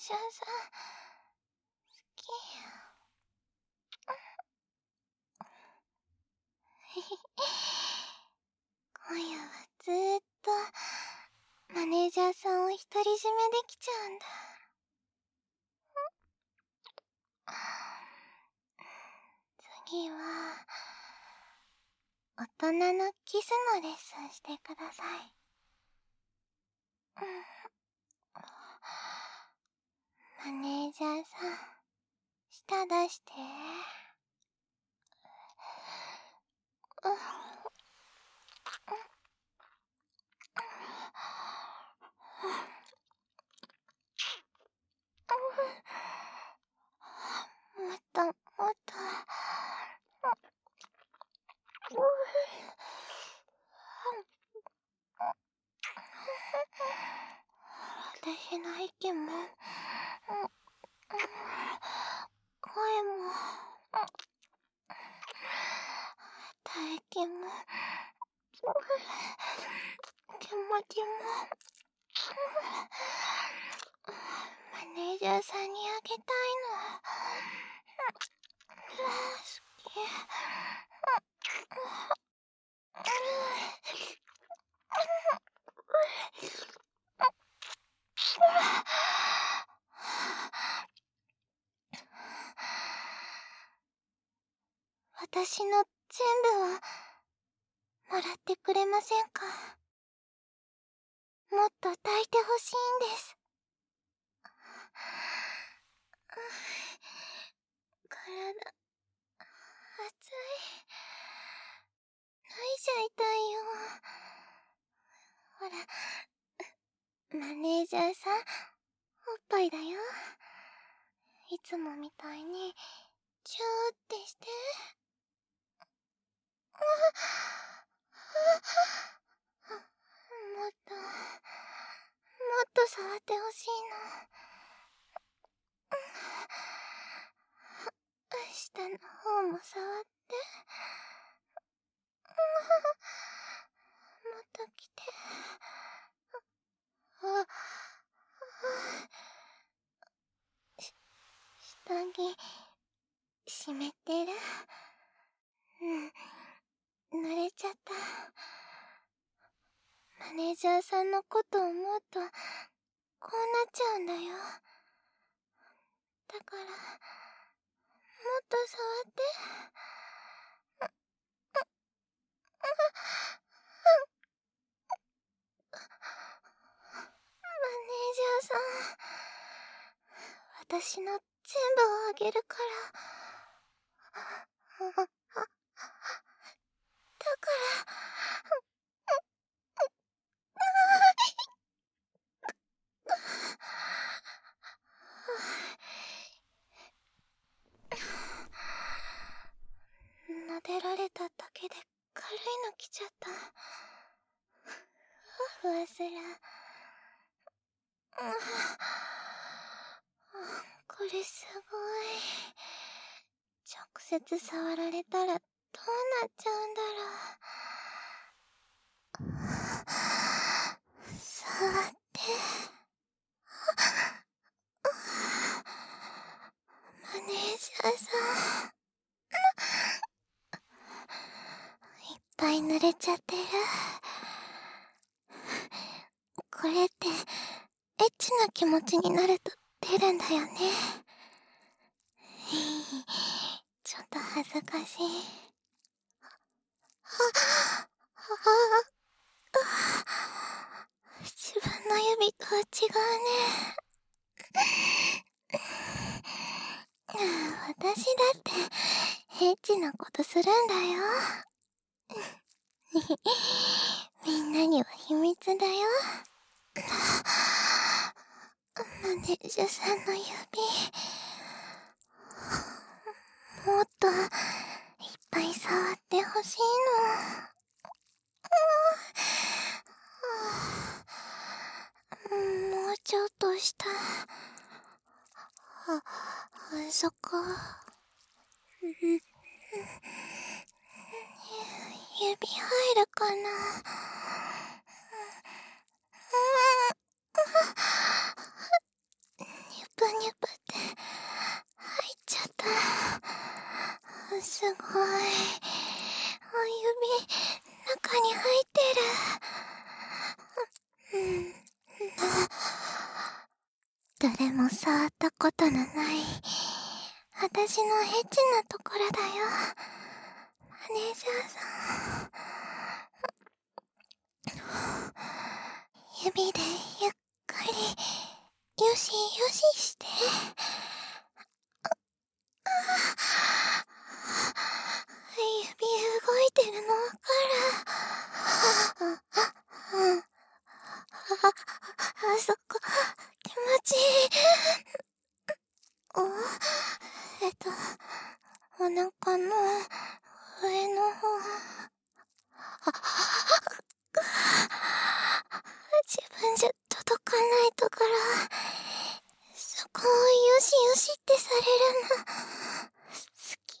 ジャーさん、好き。今夜はずーっとマネージャーさんを独り占めできちゃうんだ。次は大人のキスのレッスンしてください。マネージャーさん、舌出して。もっともっと。私の息も声も唾液も気持ちもマネージャーさんにあげたいの。好き。私の全部をもらってくれませんか？もっと抱いてほしいんです。体、熱い。吐いちゃいたいよ。ほら、マネージャーさん、おっぱいだよ。いつもみたいに、チューってして。もっと触ってほしいの。下の方も触って。もっと来て。下着、湿ってる。濡れちゃった。マネージャーさんのことを思うと、こうなっちゃうんだよ。だから、もっと触って。マネージャーさん、私の全部をあげるから。だから、撫でられただけで軽いの来ちゃった。ふわふわする。これすごい。直接触られたらどうなっちゃうんだろう。触って。マネージャーさん。いっぱい濡れちゃってる。これってエッチな気持ちになると出るんだよね。ちょっと恥ずかしい。自分の指とは違うね。私だってエッチなことするんだよ。みんなには秘密だよ。マネージャーさんの指、もっといっぱい触ってほしいの。もうちょっとした。そこ。指入るかな。プごい。指、中に入ってる。誰も触ったことのない私のエッチなところだよ。マネージャーさん。指でゆっくりよしよしして。指動いてるのわかる。あそこ気持ちいい。お腹の上の方。自分じゃ届かないところ、そこをよしよしってされるの好き。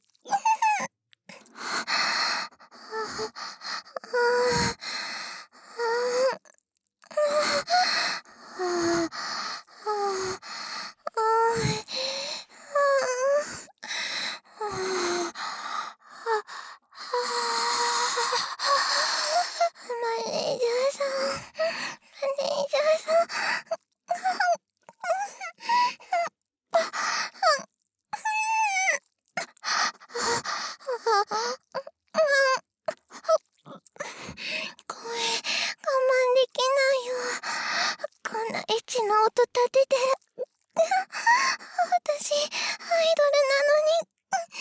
マネージャーさん、マネージャーさん。声、我慢できないよ。こんなエッチな音立てて。私、アイドルなのに。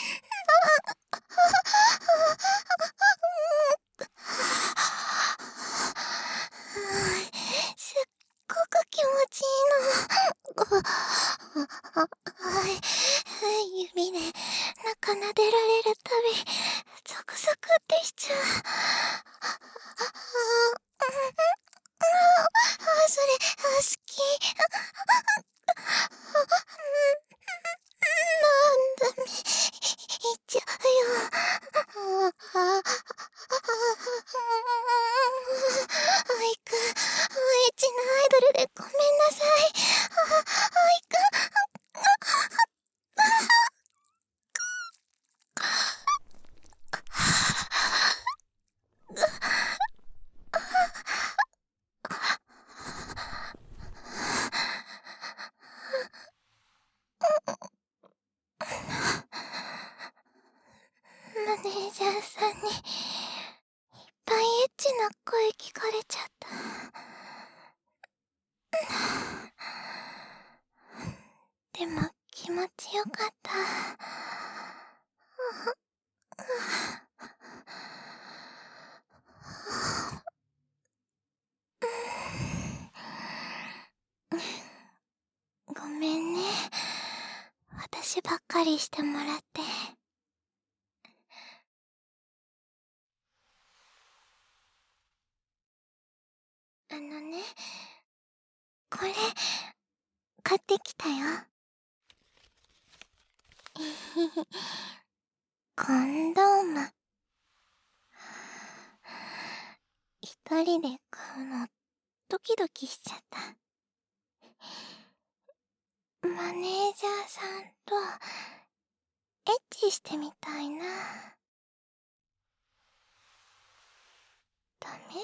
すっごく気持ちいいの。指で中撫でられるたびゾクゾクってしちゃう。それ好き。なんだめ、言っちゃうよ。アイくん、エッチなアイドルでごめんなさい。アイくん。マネージャーさんにいっぱいエッチな声聞かれちゃった。でも気持ちよかった。ごめんね。私ばっかりしてもらって。これ、買ってきたよ。コンドーム。一人で買うの、ドキドキしちゃった。マネージャーさんと、エッチしてみたいな。ダメ？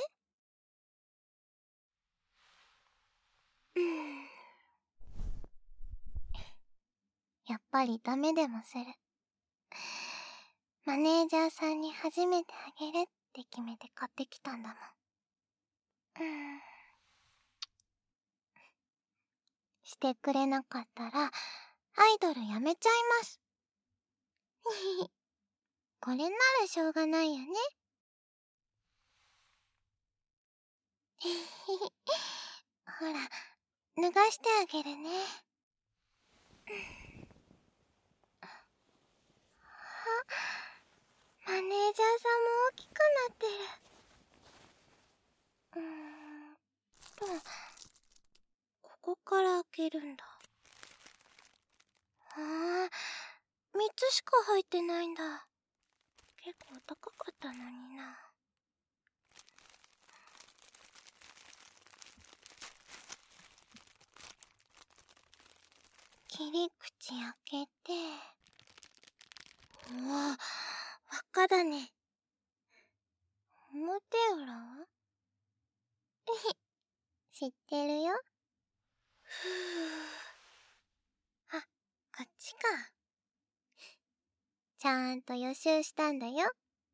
やっぱりダメでもする。マネージャーさんに初めてあげるって決めて買ってきたんだもん。してくれなかったら、アイドルやめちゃいます。これならしょうがないよね。ほら、脱がしてあげるね。マネージャーさんも大きくなってる。ここから開けるんだ。3つしか入ってないんだ。結構高かったのにな。切り口開けて。うわ、 だね。表裏は知ってるよ。あ、こっちか。ちゃんと予習したんだよ。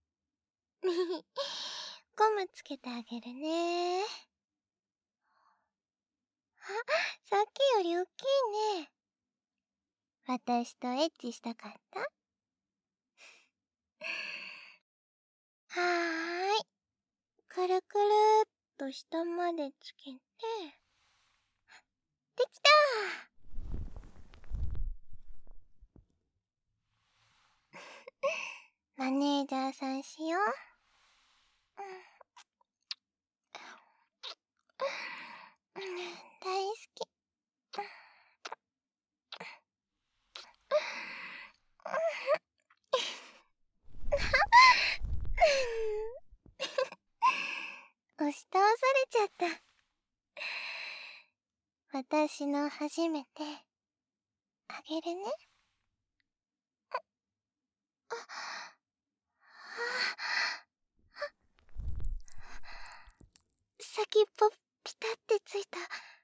ゴムつけてあげるね。あ、さっきより大きいね。私とエッチしたかった？はーい。くるくるっと下までつけて。できたー。マネージャーさんしよう。大好き。押し倒されちゃった。私の初めてあげるね。先っぽピタってついた。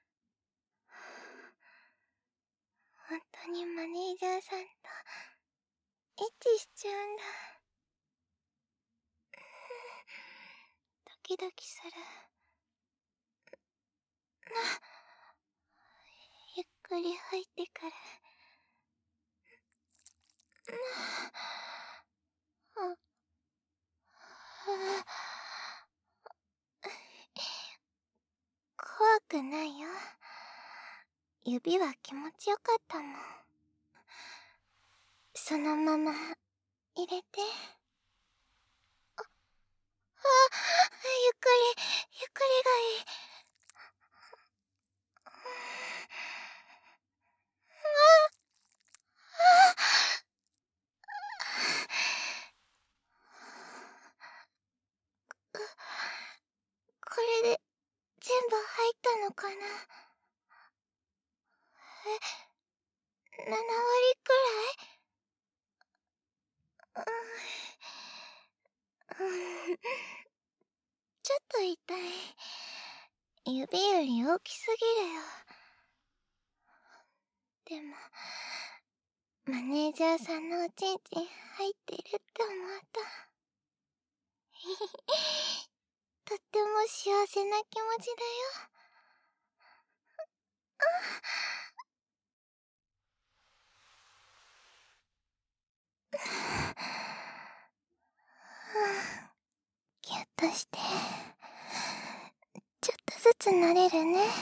本当にマネージャーさんとエッチしちゃうんだ。ドキドキする。ゆっくり入ってくる。怖くないよ。指は気持ちよかったもん。そのまま入れて。ゆっくり、ゆっくりがいい。これで全部入ったのかな。7割くらい？ちょっと痛い。指より大きすぎるよ。でも、マネージャーさんのおちんちん入ってるって思うと、とっても幸せな気持ちだよ。ギュッとして、ちょっとずつ慣れるね。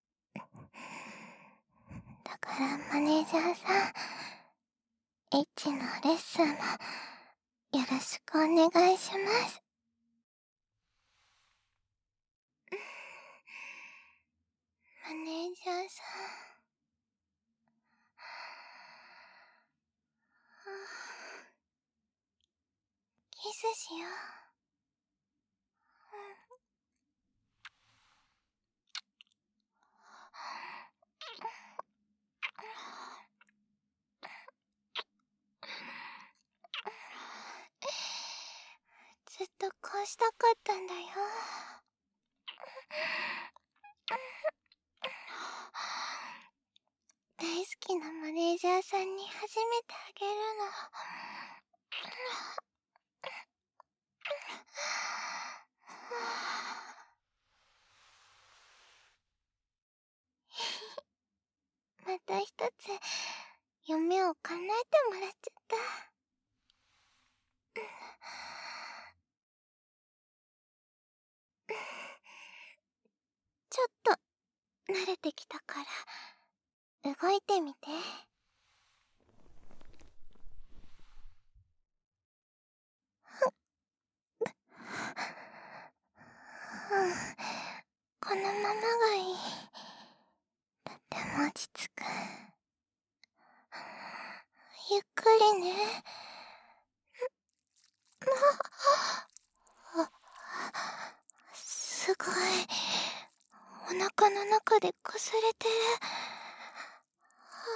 だからマネージャーさん、エッチのレッスンもよろしくお願いします。マネージャーさん。キスしよう。ずっとこうしたかったんだよ。大好きなマネージャーさんに初めてあげるの。また一つ夢を叶えてもらっちゃった。ちょっと慣れてきたから動いてみて。このままがいい。とっても落ち着く。ゆっくりね。すごい。お腹の中でこすれてる。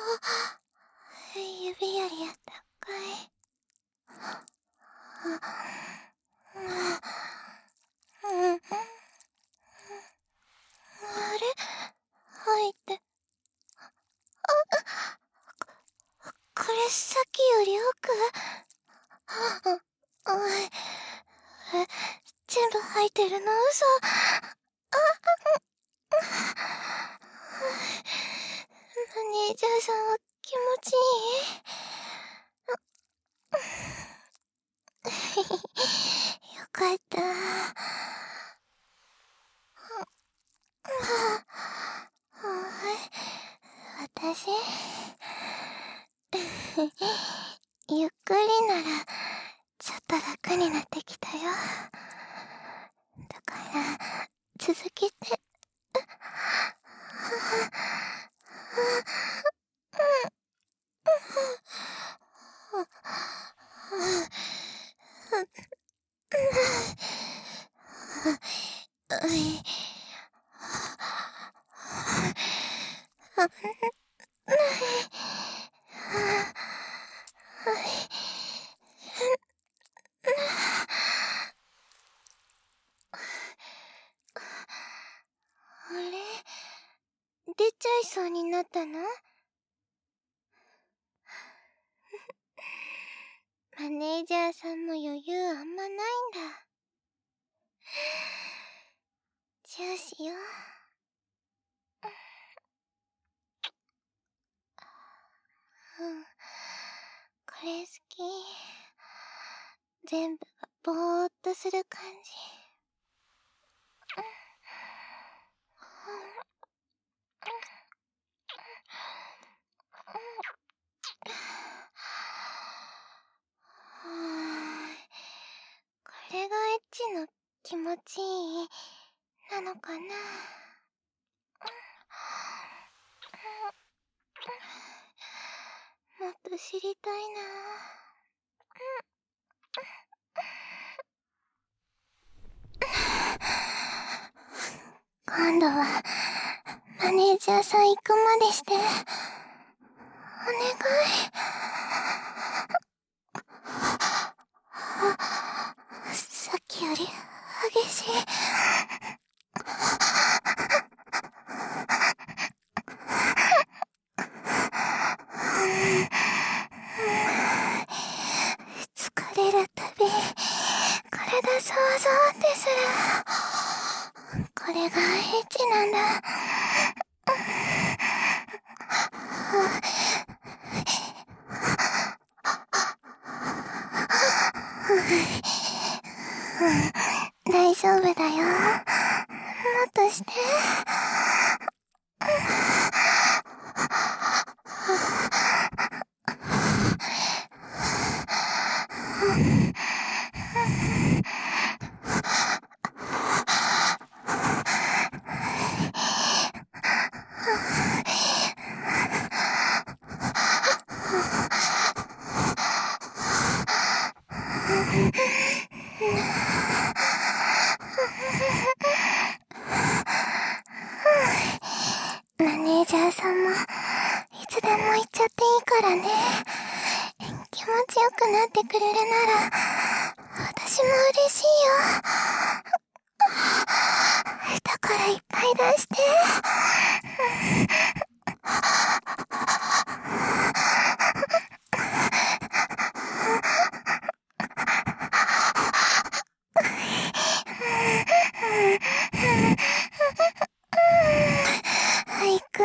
指よりあったかい。 いてるの嘘。マネージャーさんは気持ちいい？よかった。私ゆっくりならちょっと楽になってきたよ。だから続けて。あれ？出ちゃいそうになったの？マネージャーさんも余裕あんまないんだ。じゃあしよう。これ好き。全部がぼーっとする感じ。これがエッチの気持ちいいなのかな。もっと知りたいな。今度はマネージャーさん行くまでして。お願い。さっきより激しい。疲れるたび体想像ってする。これがエッチなんだ。大丈夫だよ。もっとして。マネージャーさんもいつでも行っちゃっていいからね。気持ちよくなってくれるなら私も嬉しいよ。だからいっぱい出して。行く？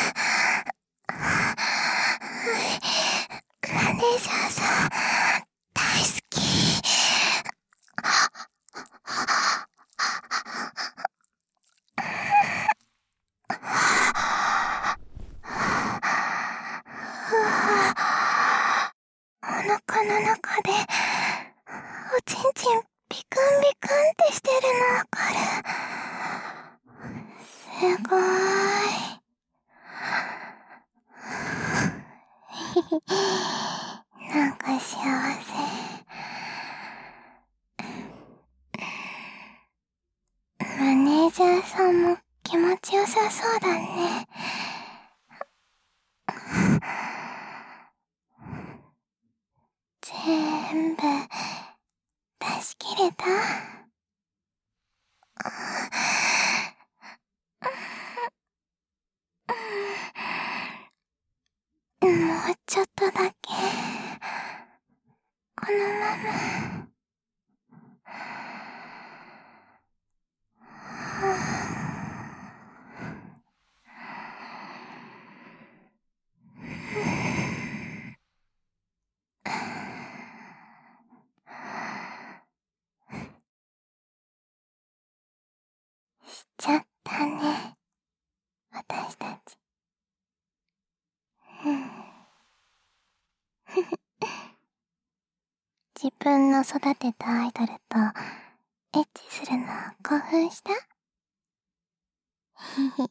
マネージャーさん大好き。お腹の中でおちんちんビクンビクンってしてるのわかる？すごーい。なんか幸せ。マネージャーさんも気持ちよさそうだね。全部出し切れた？もうちょっとだけこのまま。 しちゃったね、私たち。自分の育てたアイドルとエッチするの興奮した？ひひ。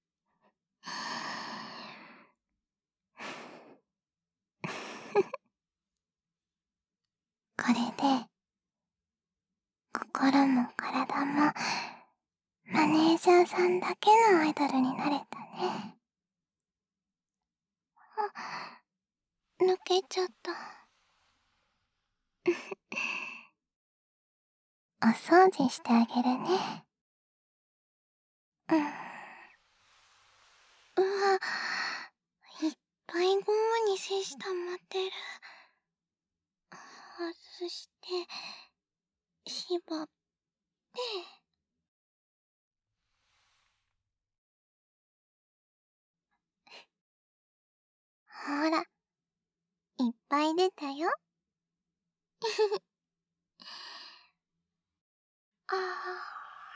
これで心も体もマネージャーさんだけのアイドルになれたね。あ、抜けちゃった。お掃除してあげるね。うわ、いっぱいゴムにセシ溜まってる。外して、縛って。ほら、いっぱい出たよ。ああ。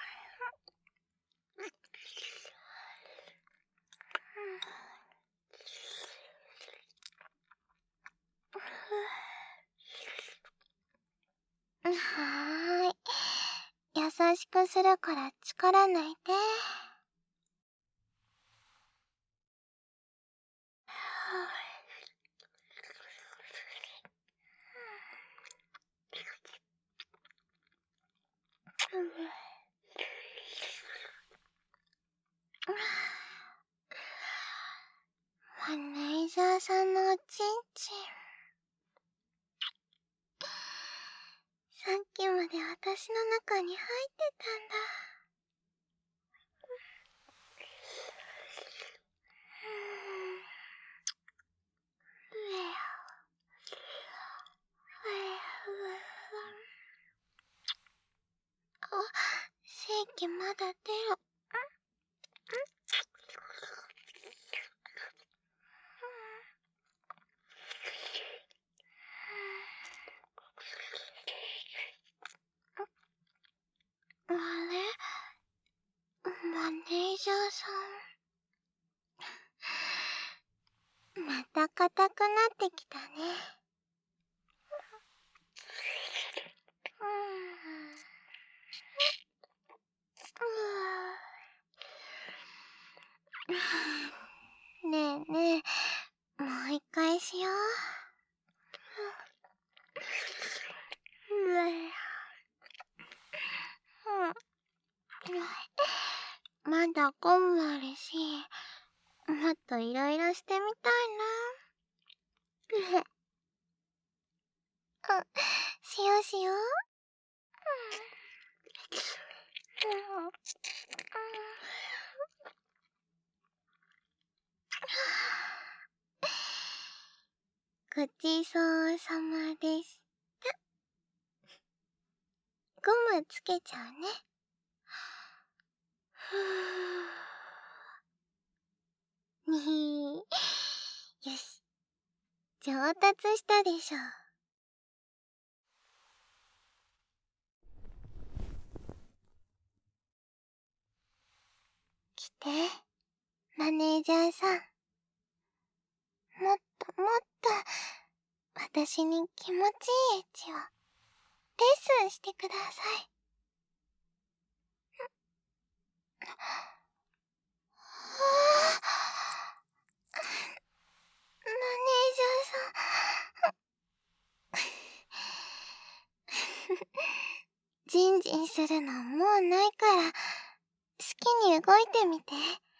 はーい。優しくするから力抜いて。マネージャーさんのおちんちん。さっきまで私の中に入ってたんだ。あ、正気まだ出る。あれ？マネージャーさん。また硬くなってきたね。ねえねえ、もう一回しよう。まだゴムあるし、もっといろいろしてみたいな。しようしよう。ごちそうさまでした。ゴムつけちゃうね。にひー。よし。上達したでしょ。来て、マネージャーさん。もっともっと、私に気持ちいいエッチを、レッスンしてください。マネージャーさん。ジンジンするのもうないから、好きに動いてみて。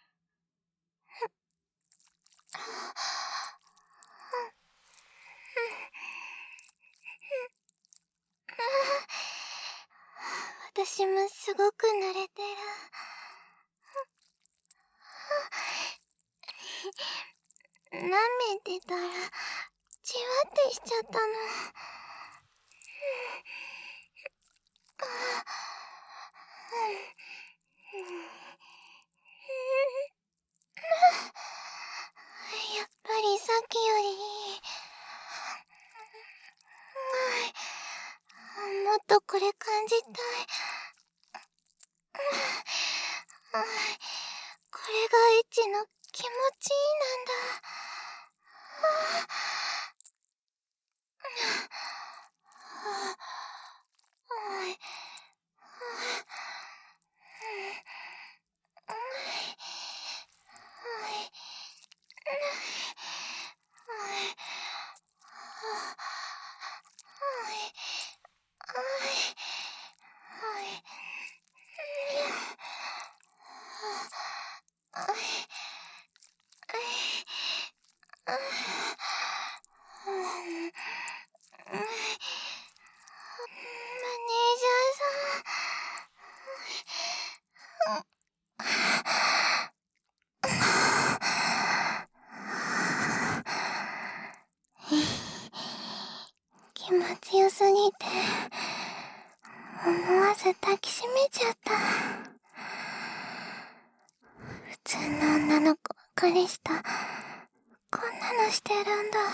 私もすごく濡れてる。舐めてたら、じわってしちゃったの。やっぱりさっきよりいい。もっとこれ感じたい。 これがエッチの気持ちいいなんだ。気持ちよすぎて思わず抱きしめちゃった。普通の女の子ばかりした。こんなのしてるんだ。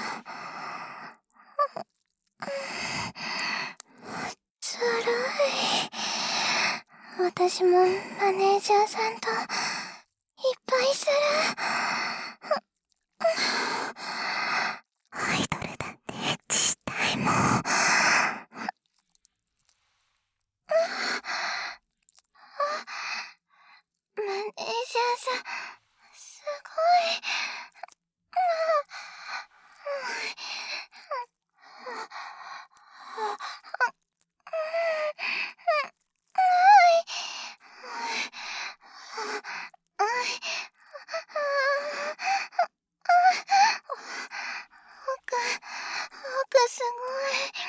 ずるい。私もマネージャーさんといっぱいする。アイドルだってエッチしたいもん。マネージャーさん、すごい。奥すごい。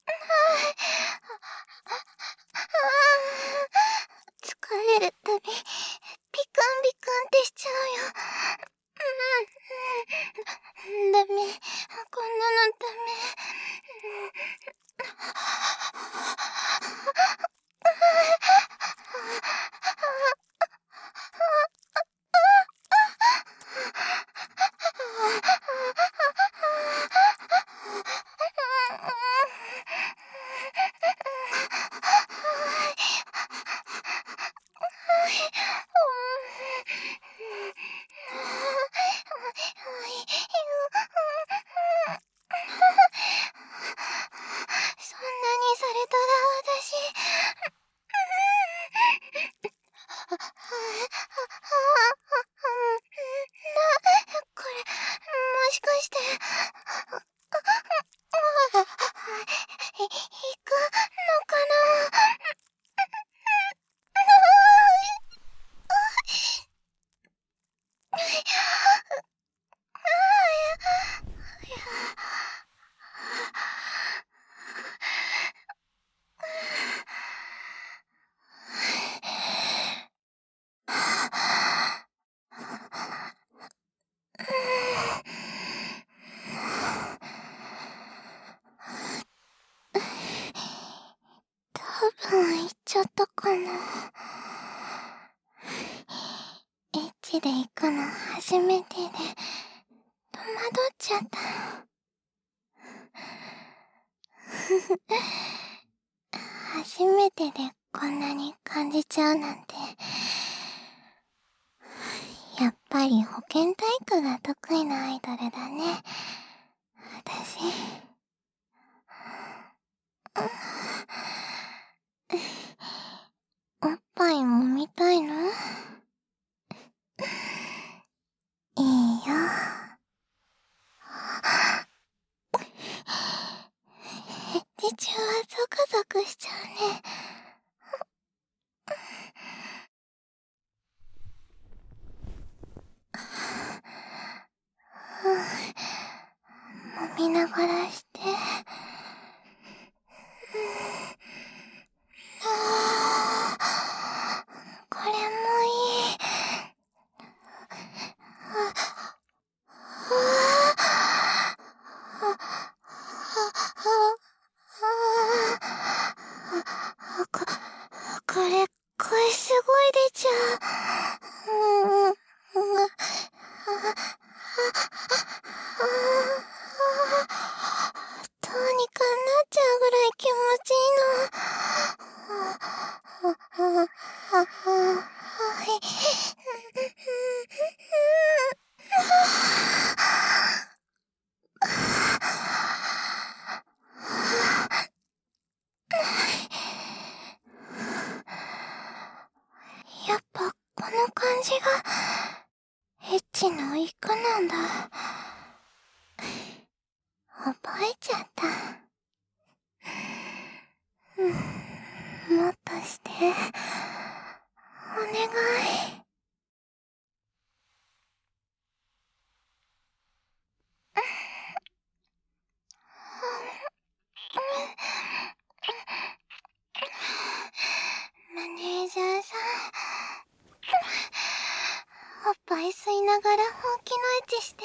疲れるたび、ビクンビクンってしちゃうよ。ダメ。こんなのダメ。そんなにされたら私、これ、もしかして、行くのかな。多分行っちゃったかな。エッチで行くの初めてで、戸惑っちゃった。初めてでこんなに感じちゃうなんて。やっぱり保健体育が得意なアイドルだね。私。おっぱい揉みたいの？いいよ。実はゾクゾクしちゃうね。揉みながらして。これもいい。これ、声すごい出ちゃう。どうにかなっちゃうぐらい気持ちいいの。はい。 じがエッチの一個なんだ。覚えちゃった。もっとして、お願い。マネージャーさん、おっぱい吸いながら本気のエッチして。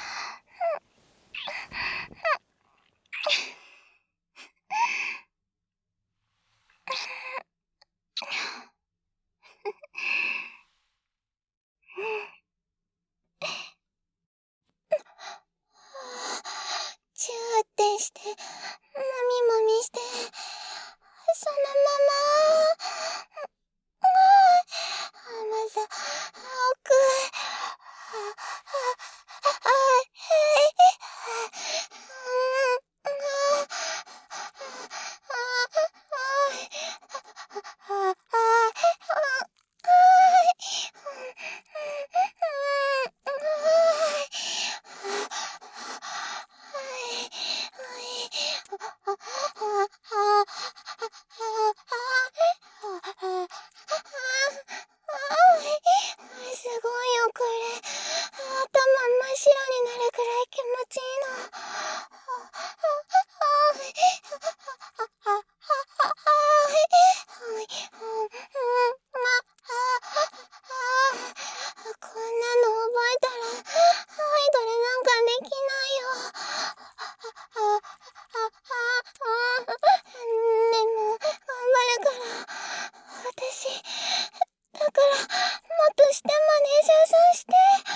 チューってして、もみもみして、そのまま、甘さ、奥、すごいよこれ。頭真っ白になるくらい気持ちいいの。こんなの覚えたらアイドルなんかできないよ。でも頑張るから私。だからもっとしてマネージャーさんして。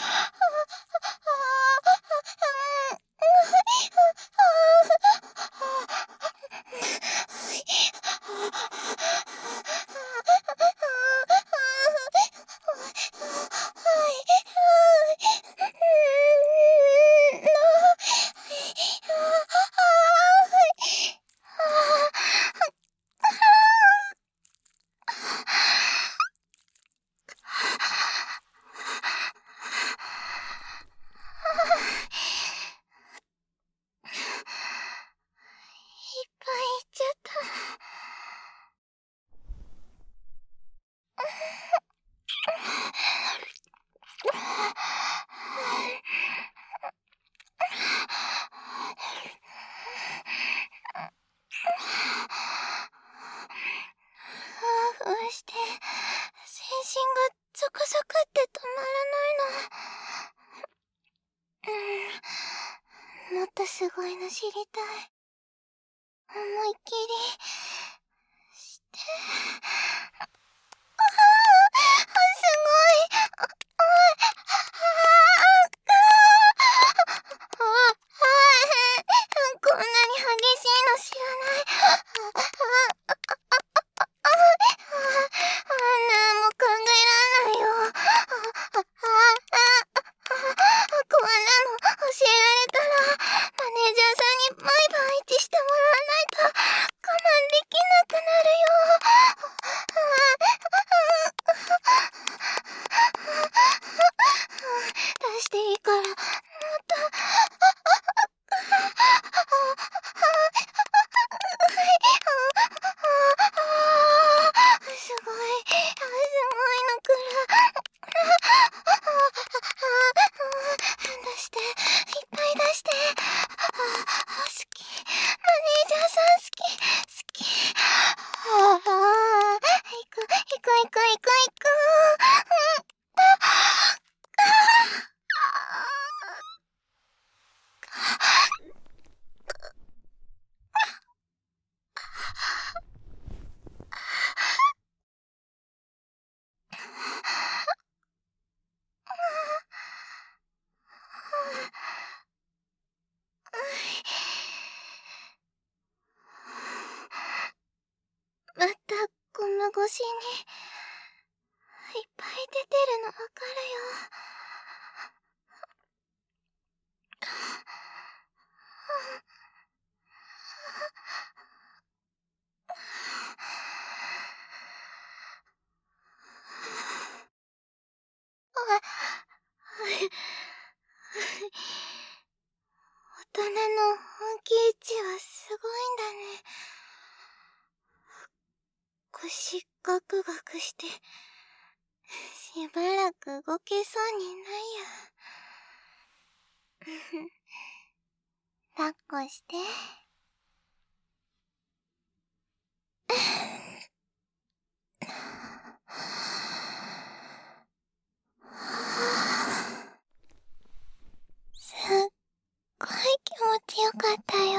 いっぱいいっちゃった。ふわふわして、全身がゾクゾクって止まらないの。もっとすごいの知りたい。思いっきりして。すごい。こんなに激しいの知らない。なんも考えらんないよ。こんなの教えられたらマネージャーさんに毎晩エッチしてもらわないと我慢できなくなるよ。出していいからもっと。すごいのくる。出して、いっぱい出して。好き。マネージャーさん好き。好き。行く、行く、行く、行く、行く。またゴム越しにいっぱい出てるのわかるよ。 腰ガクガクして、しばらく動けそうにないや。抱っこして。すっごい気持ちよかったよ。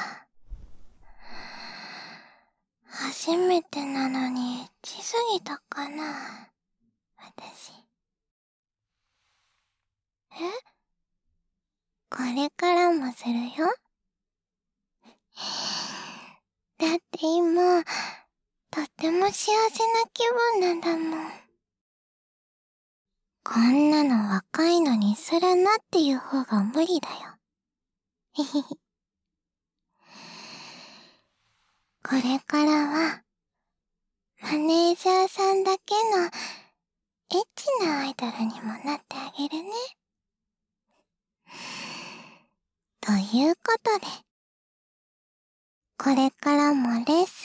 初めてなのにエッチすぎたかな、私。これからもするよ。だって今、とっても幸せな気分なんだもん。こんなの若いのにするなっていう方が無理だよ。へへへ。これからは、マネージャーさんだけのエッチなアイドルにもなってあげるね。ということで、これからもレッス